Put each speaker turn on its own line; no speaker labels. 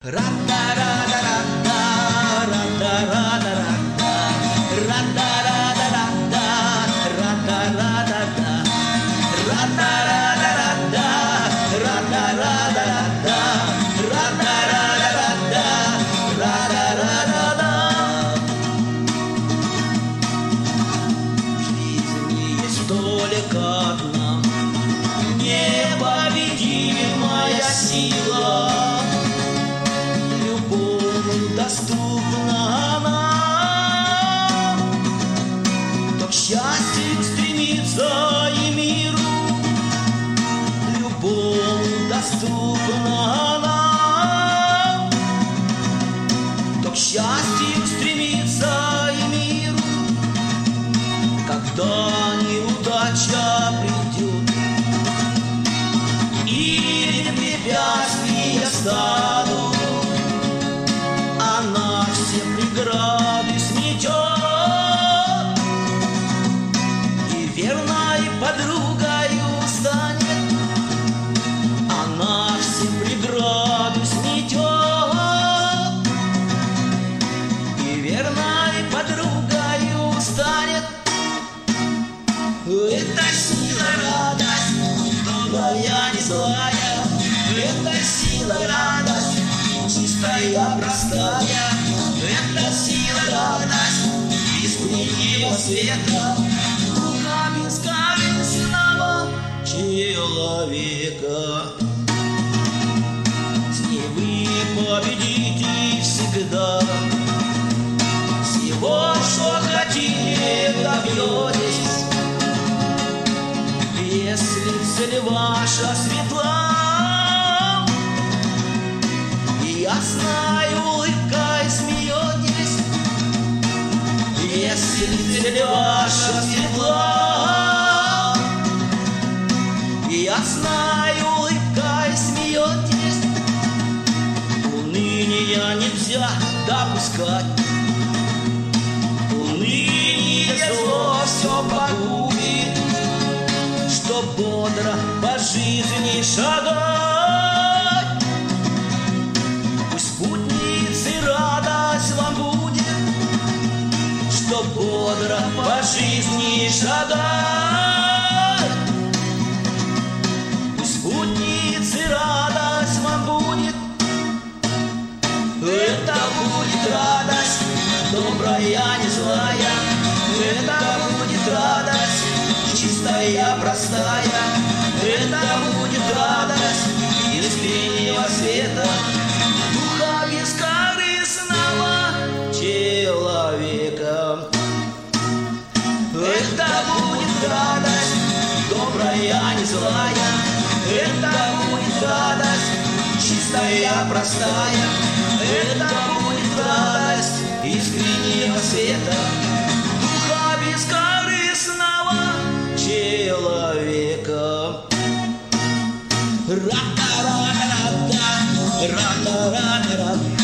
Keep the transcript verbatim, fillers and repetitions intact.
Только одна непобедимая сила, любовью доступна она, то к счастью стремится и миру, любовью доступна она, то к счастью стремится и миру, когда неудача придет или препятствия станут, она все преграды сметет и верной подругою станет. Она все преграды сметет и верной подругою станет. Это сила, радость, добрая, не злая. Это сила, радость, чистая, простая. Это сила, радость, искреннего света, духа бескорыстного человека. С ней вы победите всегда, всего, что хотите, добьетесь. Если цель ваша светла и ясной улыбкой смеетесь, если цель ваша светла и ясной улыбкой смеетесь, уныния нельзя допускать, уныние зло все погубит. Что бодро по жизни шагать, пусть спутницы радость вам будет. Что бодро по жизни шагать, пусть спутницы радость вам будет. Это будет радость, добрая, не злая. Это будет радость, чистая, простая. Это будет радость искреннего света, духа бескорыстного человека. Это будет радость, добрая, не злая. Это будет радость, чистая, простая. Это будет радость искреннего света, духа бескорыстного человека. Ра-та-ра-ра-ра-ра, ра-та-ра-ра-ра.